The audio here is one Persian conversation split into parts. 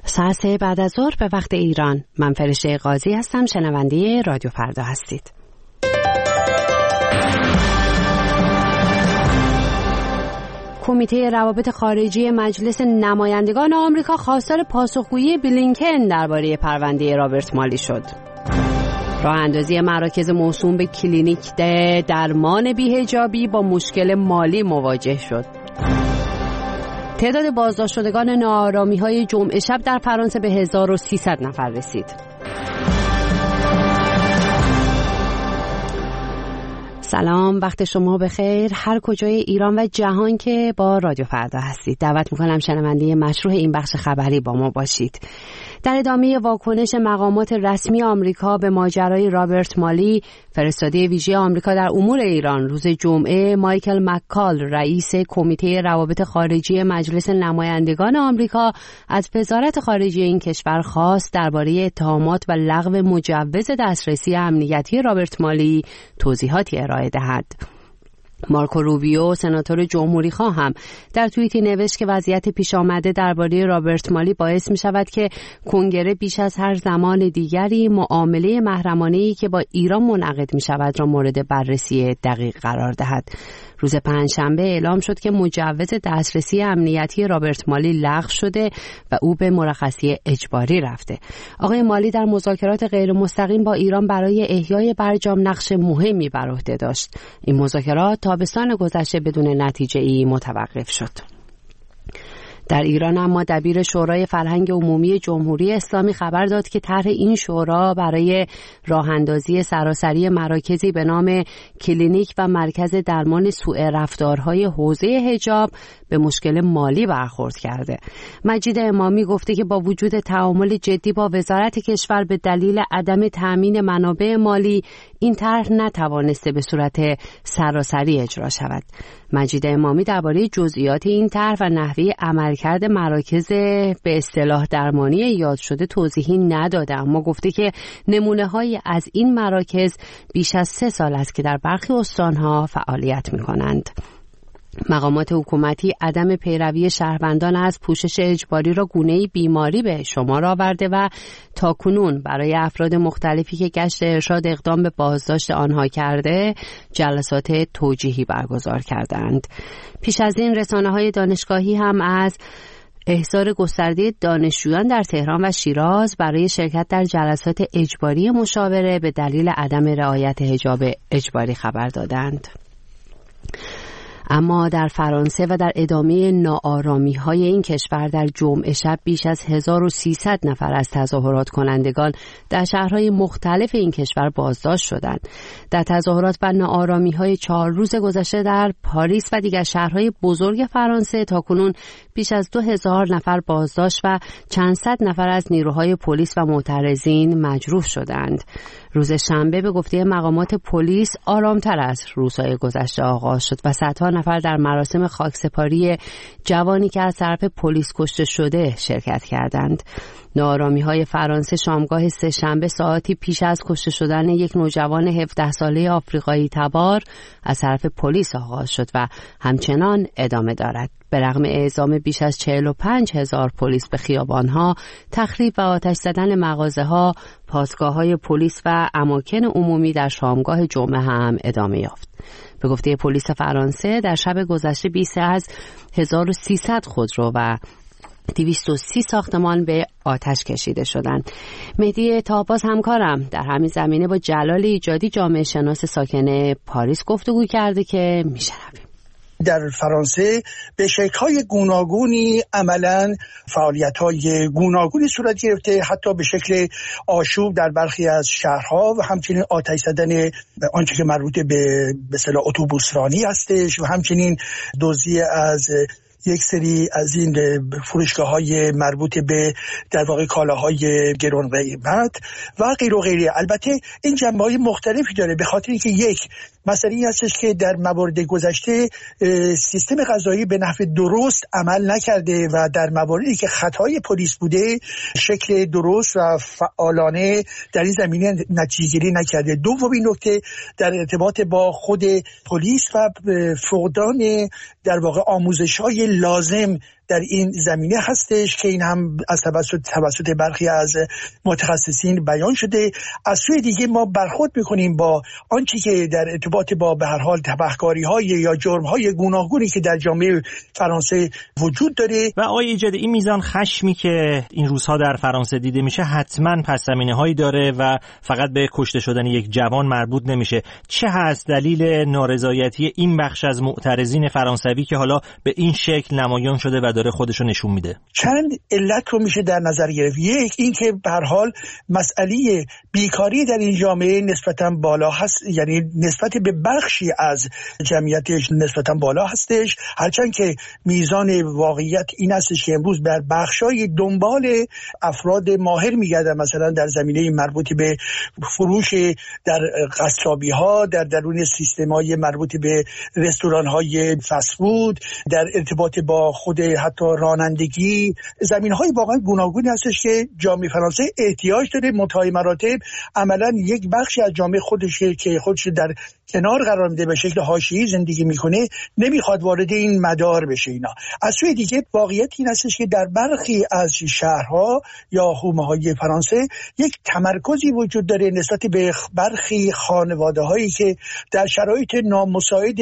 ساعت 3 بعد از ظهر به وقت ایران. من فرشته قاضی هستم، شنونده رادیو فردا هستید. کمیته روابط خارجی مجلس نمایندگان آمریکا خواستار پاسخگویی بلینکن درباره پرونده رابرت مالی شد. راه اندازی مراکز موسوم به کلینیک درمان بی‌حجابی با مشکل مالی مواجه شد. تعداد بازداشت شدگان ناآرامی‌های جمعه شب در فرانسه به 1300 نفر رسید. سلام، وقت شما بخیر هر کجای ایران و جهان که با رادیو فردا هستید. دعوت میکنم شنونده مشروع این بخش خبری با ما باشید. در ادامه واکنش مقامات رسمی آمریکا به ماجرای رابرت مالی، فرستاده ویژه آمریکا در امور ایران روز جمعه مایکل مکال، رئیس کمیته روابط خارجی مجلس نمایندگان آمریکا، از وزارت خارجه این کشور خواست درباره اتهامات و لغو مجوز دسترسی امنیتی رابرت مالی توضیحاتی ارائه دهد. مارکو روبیو، سناتور جمهوری خواه، هم در توییتی نوشت که وضعیت پیش آمده درباره رابرت مالی باعث می شود که کنگره بیش از هر زمان دیگری معامله محرمانه‌ای که با ایران منعقد می شود را مورد بررسی دقیق قرار دهد. روز پنجشنبه اعلام شد که مجوز دسترسی امنیتی رابرت مالی لغو شده و او به مرخصی اجباری رفته. آقای مالی در مذاکرات غیر مستقیم با ایران برای احیای برجام نقش مهمی بر عهده داشت. این مذاکرات تابستان گذشته بدون نتیجه‌ای متوقف شد. در ایران اما دبیر شورای فرهنگ عمومی جمهوری اسلامی خبر داد که طرح این شورا برای راه‌اندازی سراسری مراکزی به نام کلینیک و مرکز درمان سوء رفتارهای حوزه حجاب به مشکل مالی برخورد کرده. مجید امامی گفته که با وجود تعامل جدی با وزارت کشور به دلیل عدم تأمین منابع مالی، این طرح نتوانسته به صورت سراسری اجرا شود. مجید امامی درباره جزئیات این طرح و نحوه عملکرد مراکز به اصطلاح درمانی یاد شده توضیحی نداده، اما گفته که نمونه‌هایی از این مراکز بیش از 3 سال است که در برخی استان‌ها فعالیت می‌کنند. مقامات حکومتی عدم پیروی شهروندان از پوشش اجباری را گونه‌ای بیماری به شمار آورده و تاکنون برای افراد مختلفی که گشت ارشاد اقدام به بازداشت آنها کرده جلسات توجیهی برگزار کردند. پیش از این رسانه‌های دانشگاهی هم از احضار گسترده دانشجویان در تهران و شیراز برای شرکت در جلسات اجباری مشاوره به دلیل عدم رعایت حجاب اجباری خبر دادند. اما در فرانسه و در ادامه ناآرامی‌های این کشور در جمعه شب بیش از 1300 نفر از تظاهرات کنندگان در شهرهای مختلف این کشور بازداشت شدند. در تظاهرات و ناآرامی‌های 4 روز گذشته در پاریس و دیگر شهرهای بزرگ فرانسه تاکنون بیش از 2000 نفر بازداشت و چند صد نفر از نیروهای پلیس و معترضین مجروح شدند. روز شنبه به گفته مقامات پلیس آرامتر از روزهای گذشته آغاز شد و صدها نفر در مراسم خاکسپاری جوانی که از طرف پلیس کشته شده شرکت کردند. ناآرامی‌های فرانسه شامگاه سه‌شنبه ساعتی پیش از کشته شدن یک نوجوان 17 ساله آفریقایی تبار از طرف پلیس آغاز شد و همچنان ادامه دارد. به رغم اعزام بیش از 45,000 پلیس به خیابان‌ها، تخریب و آتش زدن مغازه‌ها، پاسگاه‌های پلیس و اماکن عمومی در شامگاه جمعه هم ادامه یافت. به گفته پلیس فرانسه در شب گذشته بیش از 1300 خودرو و 230 ساختمان به آتش کشیده شدند. مهدی تاباز همکارم در همین زمینه با جلال ایجادی، جامعه شناس ساکن پاریس، گفتگو کرده که میشنویم. در فرانسه به شکل‌های گوناگونی عملاً فعالیت‌های گوناگونی صورت گرفته، حتی به شکل آشوب در برخی از شهرها و همچنین آتش زدن آنچه که مربوط به اصطلاح اتوبوسرانی هستش و همچنین دزدی از یک سری از این فروشگاه‌های مربوط به در واقع کالاهای گران قیمت و غیر و غیره. البته این جنبه‌های مختلفی داره، به خاطر اینکه یک مسئله این هستش که در موارد گذشته سیستم قضایی به نحو درست عمل نکرده و در مواردی که خطای پلیس بوده شکل درست و فعالانه در این زمینه نتیجه‌گیری نکرده. دومین نکته در ارتباط با خود پلیس و فقدان در واقع آموزش‌های لازم در این زمینه هستش که این هم از توسط برخی از متخصصین بیان شده. از سوی دیگه ما برخورد میکنیم با آنچه که در ارتباط با به هر حال تبهکاری‌های یا جرم‌های گوناگونی که در جامعه فرانسه وجود داره. و آقای ایجادی، این میزان خشمی که این روزها در فرانسه دیده میشه حتما پس‌زمینه‌هایی داره و فقط به کشته شدن یک جوان مربوط نمیشه. چه هست دلیل نارضایتی این بخش از معترضین فرانسوی که حالا به این شکل نمایان شده و داره خودشو نشون میده؟ چند علت رو میشه در نظر گرفت. یک، این که به هر حال مسئله بیکاری در این جامعه نسبتاً بالا هست، یعنی نسبت به بخشی از جمعیتش نسبتاً بالا هستش، هرچند که میزان واقعیت این هستش که امروز بر بخشای دنبال افراد ماهر میگردن، مثلا در زمینه مربوط به فروش در قصابی ها، در درون سیستم های مربوط به رستوران های فست فود، در ارتباط با خود حتی رانندگی، زمین های واقعا گوناگونی هستش که جامعه فرانسه احتیاج داره. منتهای مراتب عملا یک بخشی از جامعه خودش که خودش در کنار قرار میده، به شکل حاشیه‌ای زندگی میکنه، نمیخواد وارد این مدار بشه. اینا از سوی دیگه واقعیت این هستش که در برخی از شهرها یا حومه‌های فرانسه یک تمرکزی وجود داره نسبت به برخی خانواده‌هایی که در شرایط نامساعد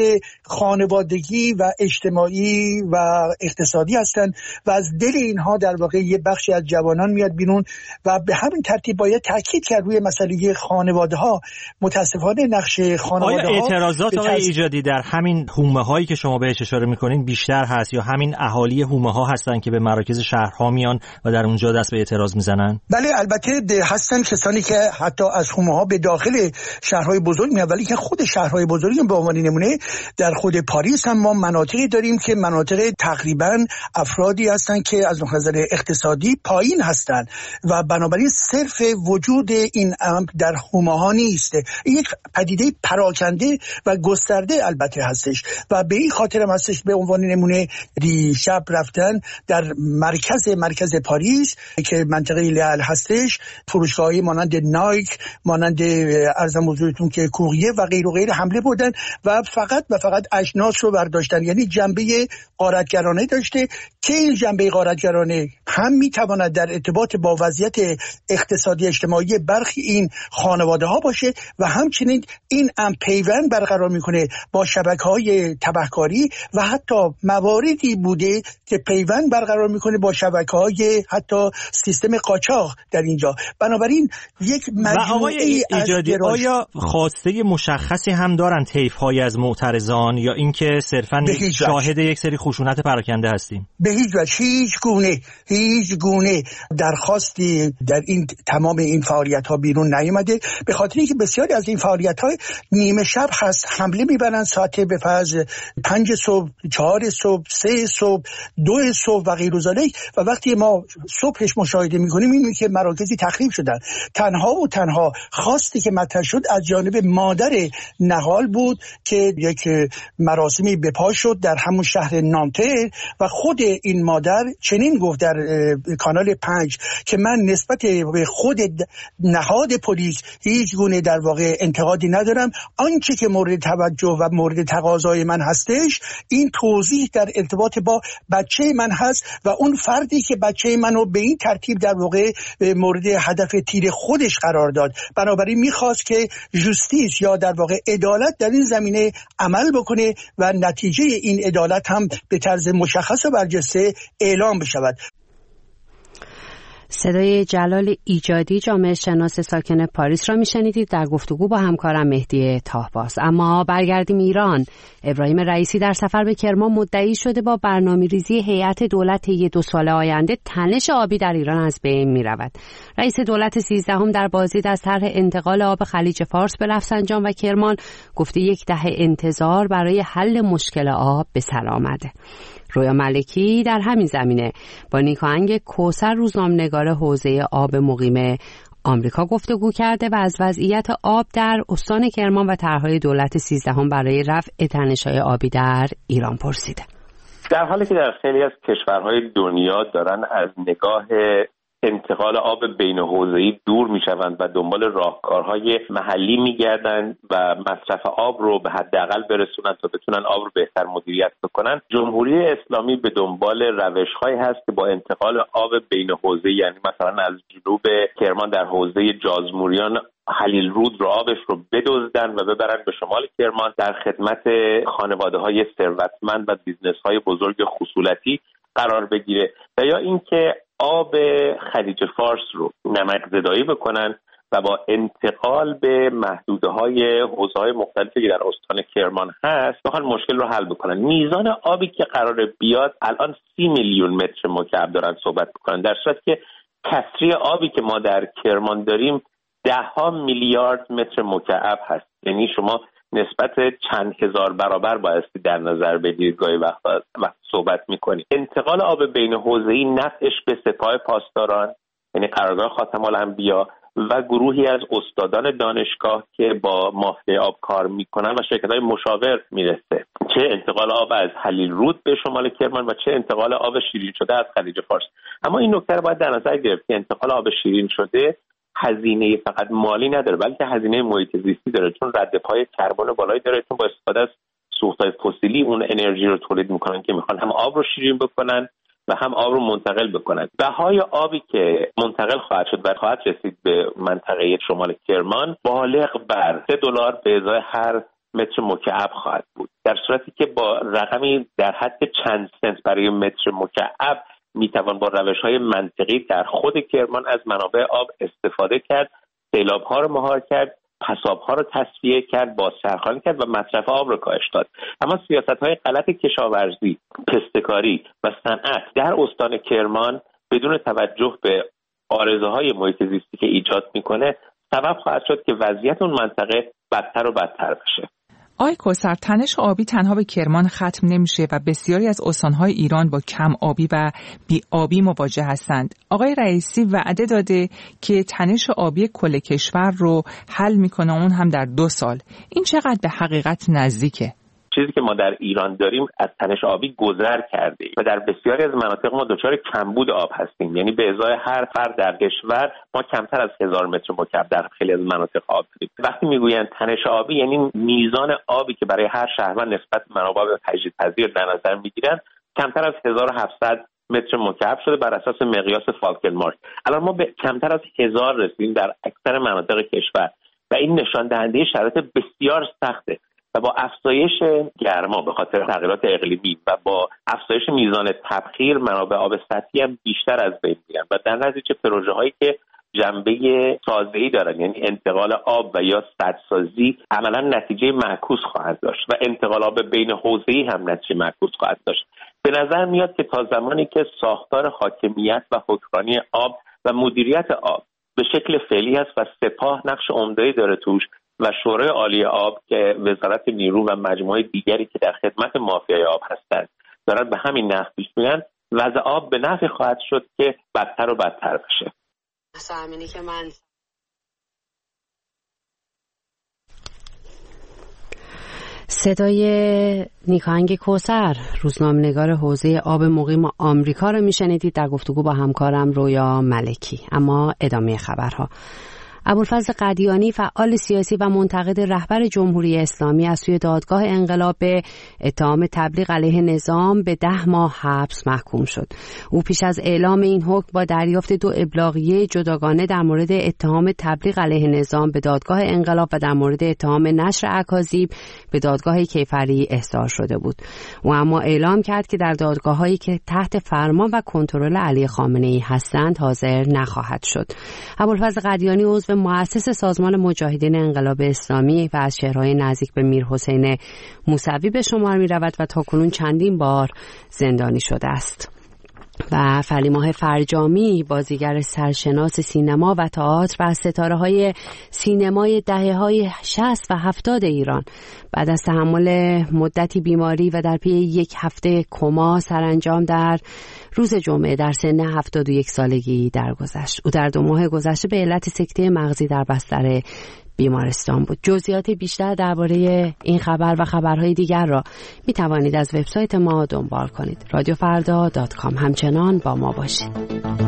خانوادگی و اجتماعی و اقتصادی هستند و از دل اینها در واقع یه بخشی از جوانان میاد بیرون و به همین ترتیب باید تاکید کرد روی مسئله خانواده‌ها. متاسفانه نقش خانواده‌ها، اعتراضات آقای ایجادی در همین حومه‌هایی که شما بهش اشاره می‌کنین بیشتر هست یا همین اهالی حومه‌ها هستن که به مراکز شهرها میان و در اونجا دست به اعتراض میزنن؟ بله، البته هستن کسانی که حتی از حومه‌ها به داخل شهرهای بزرگ میان، ولی که خود شهرهای بزرگ به عنوان نمونه در خود پاریس هم ما مناطقی داریم که مناطق تقریبا افرادی هستن که از نظر اقتصادی پایین هستن و بنابراین صرف وجود این امر در حومه‌ها نیست، این یک پدیده پراکنده و گسترده البته هستش و به این خاطر هم هستش به عنوان نمونه دیشب رفتن در مرکز پاریس که منطقه لیل هستش، فروشگاه‌های مانند نایک، مانند ارزم حضورتون که کوریه و غیر و غیر حمله بردن و فقط اجناس رو برداشتن، یعنی جنبه غارتگرانه داشته که این جنبه غارتگرانه هم میتواند در ارتباط با وضعیت اقتصادی اجتماعی برخی این خانواده ها باشه و همچنین این پیوند برقرار میکنه با شبکه‌های تبهکاری و حتی مواردی بوده که پیوند برقرار میکنه با شبکه‌های حتی سیستم قاچاق در اینجا. بنابراین یک مجموعه از آیا خواسته مشخصی هم دارن طیف‌های از معترضان یا اینکه صرفاً شاهد یک سری خشونت پراکنده هستیم؟ به هیچ وجه هیچ گونه درخواستی در این تمام این فعالیت‌ها بیرون نیامده، به خاطر اینکه بسیاری از این فعالیت‌ها نیمه شب هست، حمله میبرن ساعت به فرض 5 صبح، 4 صبح، 3 صبح، 2 صبح و غیر ذالک و وقتی ما صبحش مشاهده میکنیم میبینیم که مراکزی تخریب شدن. تنها خواستی که مطرح شد از جانب مادر نهال بود که یک مراسمی به پا شد در همون شهر نانتر و خود این مادر چنین گفت در کانال 5 که من نسبت به خود نهاد پلیس هیچ گونه در واقع انتقادی ندارم، آنچه که مورد توجه و مورد تقاضای من هستش این توضیح در ارتباط با بچه من هست و اون فردی که بچه منو به این ترتیب در واقع مورد هدف تیر خودش قرار داد. بنابراین میخواست که جستیس یا در واقع عدالت در این زمینه عمل بکنه و نتیجه این عدالت هم به طرز مشخص و برجسته اعلام بشود. صدای جلال ایجادی، جامعه شناس ساکن پاریس را میشنیدید در گفتگو با همکارم مهدی طاهباز. اما برگردیم ایران. ابراهیم رئیسی در سفر به کرمان مدعی شده با برنامه‌ریزی هیئت دولت طی 2 سال آینده تنش آبی در ایران از بین می‌رود. رئیس دولت 13 در بازدید از طرح انتقال آب خلیج فارس به رفسنجان و کرمان گفته 10 انتظار برای حل مشکل آب به سر آمده. رویا ملکی در همین زمینه با نیکاهنگ کوثر، روزنامه‌نگار حوزه آب مقیم آمریکا گفتگو کرده و از وضعیت آب در استان کرمان و طرح‌های دولت 13 برای رفع تنش‌های آبی در ایران پرسیده. در حالی که در خیلی از کشورهای دنیا دارن از نگاه انتقال آب بین حوزه‌ای دور میشوند و دنبال راهکارهای محلی میگردند و مصرف آب رو به حداقل برسونن تا بتونن آب رو بهتر مدیریت بکنن. جمهوری اسلامی به دنبال روش‌هایی هست که با انتقال آب بین حوزه‌ای، یعنی مثلا از جنوب کرمان در حوزه جازموریان خلیل رود رو آبش رو بدزدن و ببرن به شمال کرمان در خدمت خانواده‌های ثروتمند و بیزنس‌های بزرگ خصولتی قرار بگیره، و یا اینکه آب خلیج فارس رو نمک‌زدایی بکنن و با انتقال به محدوده‌های حوزه‌های مختلفی که در استان کرمان هست بخوان مشکل رو حل بکنن. میزان آبی که قراره بیاد الان 30 میلیون متر مکعب دارن صحبت می‌کنن، در صورتی که کسری آبی که ما در کرمان داریم 10 میلیارد متر مکعب هست. یعنی شما نسبت چند هزار برابر بایستی در نظر بگیرید گاهی وقت صحبت میکنید. انتقال آب بین حوزه‌ای نفعش به سپاه پاسداران، یعنی قرارگاه خاتم الانبیا و گروهی از استادان دانشگاه که با مافیای آب کار میکنن و شرکت‌های مشاور میرسه، چه انتقال آب از خلیل رود به شمال کرمان و چه انتقال آب شیرین شده از خلیج فارس. اما این نکته رو باید در نظر گرفت که انتقال آب شیرین شده هزینه فقط مالی نداره، بلکه هزینه محیط زیستی داره، چون ردپای کربن بالایی داره، چون با استفاده از سوخت‌های فسیلی اون انرژی رو تولید میکنن که میخوان هم آب رو شیرین بکنن و هم آب رو منتقل بکنن. بهای آبی که منتقل خواهد شد و خواهد رسید به منطقه شمال کرمان بالغ بر $3 به ازای هر متر مکعب خواهد بود، در صورتی که با رقمی در حد چند سنت برای متر مکعب میتوان با روش‌های منطقی در خود کرمان از منابع آب استفاده کرد، سیلاب‌ها رو مهار کرد، پساب‌ها رو تصفیه کرد، بازسرخوانی کرد و مصرف آب رو کاهش داد. اما سیاست‌های غلط کشاورزی، پسته‌کاری و صنعت در استان کرمان بدون توجه به عارضه‌های محیط زیستی که ایجاد میکنه سبب خواهد شد که وضعیت اون منطقه بدتر و بدتر بشه. آقای کوثر، تنش آبی تنها به کرمان ختم نمیشه و بسیاری از استان‌های ایران با کم آبی و بی آبی مواجه هستند. آقای رئیسی وعده داده که تنش آبی کل کشور رو حل میکنه، اون هم در 2 سال. این چقدر به حقیقت نزدیکه؟ چیزی که ما در ایران داریم از تنش آبی گذر کرده و در بسیاری از مناطق ما دچار کمبود آب هستیم. یعنی به ازای هر فرد در کشور ما کمتر از 1000 متر مکعب در خیلی از مناطق آب داریم. وقتی میگویند تنش آبی یعنی میزان آبی که برای هر شهروند نسبت به منابع تجدیدپذیر در نظر میگیرن کمتر از 1700 متر مکعب شده بر اساس مقیاس فالکنمارک. الان ما به کمتر از 1000 رسیدیم در اکثر مناطق کشور و این نشان دهنده شرایط بسیار سخته. و با افزایش گرما به خاطر تغییرات اقلیمی و با افزایش میزان تبخیر منابع آب سطحی هم بیشتر از بین میرن و در نتیجه پروژه هایی که جنبه سازه‌ای دارن، یعنی انتقال آب و یا سدسازی، عملا نتیجه معکوس خواهد داشت و انتقال آب بین حوزه‌ای هم نتیجه معکوس خواهد داشت. به نظر میاد که تا زمانی که ساختار حاکمیت و حکمرانی آب و مدیریت آب به شکل فعلی است و سپاه نقش عمده‌ای داره توش و شورای عالی آب که وزارت نیرو و مجموعه دیگری که در خدمت مافیای آب هستند دارن به همین نحو پیش میرن، وضع آب به نحوی خواهد شد که بدتر و بدتر بشه. صدای نیکاهنگ کوثر، روزنامه‌نگار حوزه آب مقیم آمریکا رو میشنیدید در گفتگو با همکارم رویا ملکی. اما ادامه خبرها. ابوالفضل قدیانی، فعال سیاسی و منتقد رهبر جمهوری اسلامی، از سوی دادگاه انقلاب به اتهام تبلیغ علیه نظام به 10 ماه حبس محکوم شد. او پیش از اعلام این حکم با دریافت 2 ابلاغیه جداگانه در مورد اتهام تبلیغ علیه نظام به دادگاه انقلاب و در مورد اتهام نشر اکاذیب به دادگاه کیفری احضار شده بود. او اما اعلام کرد که در دادگاه‌هایی که تحت فرمان و کنترل علی خامنه‌ای هستند حاضر نخواهد شد. ابوالفضل قدیانی عضو مؤسس سازمان مجاهدین انقلاب اسلامی و از چهره‌های نزدیک به میرحسین موسوی به شمار می‌رود و تاکنون چندین بار زندانی شده است. و فلیماه فرجامی، بازیگر سرشناس سینما و تئاتر و از ستاره‌های سینمای دهه‌های 60 و 70 ایران، بعد از تحمل مدتی بیماری و در پی 1 هفته کما سرانجام در روز جمعه در سن 71 سالگی درگذشت. او در 2 ماه گذشته به علت سکته مغزی در بستر بیمارستان بود. جزئیات بیشتر درباره این خبر و خبرهای دیگر را می توانید از وبسایت ما دنبال کنید. رادیوفردا.com. همچنان با ما باشید.